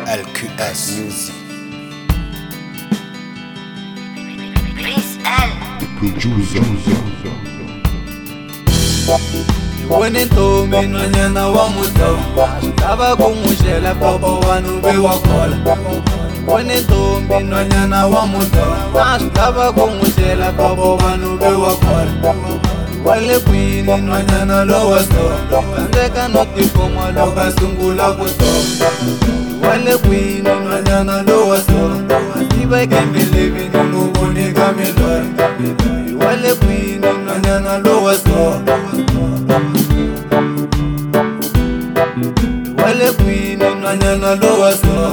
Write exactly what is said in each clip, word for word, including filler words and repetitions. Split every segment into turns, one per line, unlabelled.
L Q S Music.
Chris L.
Wene ntombi nonyana wa mutomba lava kungushela popo vanhu bewakhola. Wene ntombi nonyana wa mutomba lava kungushela popo vanhu bewakhola. Wale kwini nonyana lowa sto ndeka no tikoma loka sungula kutomba. Wale kwini nonyana lowa sto iba kembe living ngubone kamelori. Wale kwini nonyana lowa sto wale kwini nonyana lowa sto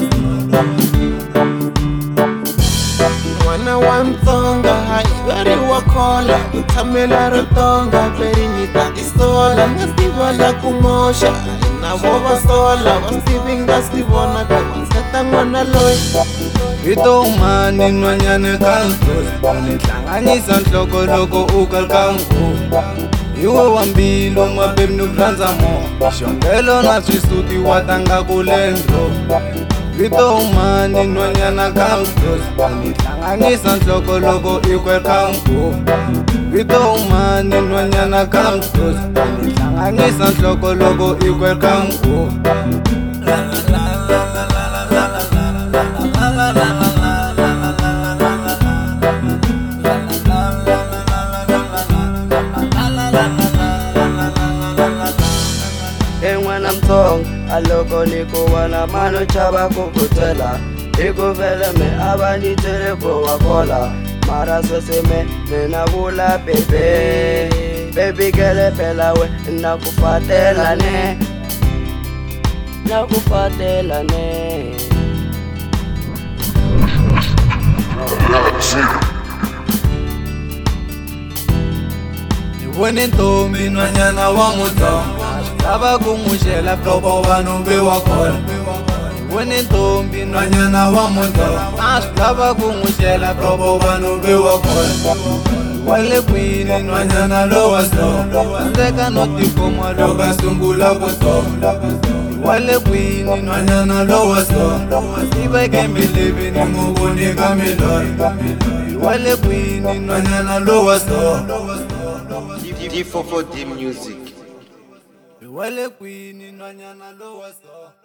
Mwana wa Mtsonga haiveri wakhola utsamela Rutonga veri nyita isola ngasiva la kumosha navo vasola vasivi ngasivona kawanseta n'wana loyi
vito mani nonyane kaltos nihlanganisa nhloko loko ukalkanku iwe wa mbilu mabebi nukulandza mo xongelo na swisuti wa tanga kulendro vito mani nonyana kaltos nihlanganisa nhloko loko ikwerkanku vito mani nonyana kaltos nihlanganisa nhloko loko ikwerkanku
En'wana Mtsonga aloko niko wana mano chava kukutela ikuvele me avanyitele kowakhola mara sweswe me mina vula bebe baby kele phela we nakufatelane nakufatelane
Wene ntombi nonyana wa mutomba lava kungushela popo vanhu bewakhola. Wene ntombi nonyana wa mutomba lava kungushela popo vanhu bewakhola. Wale kwini nonyana lowa sto ndeka no tikoma loka sungula kutomba. Wale kwini nonyana lowa sto iba kembe living ngubone kamelori. Wale kwini nonyana lowa sto
D four four D Music.
wale kwini nonyana lowa sto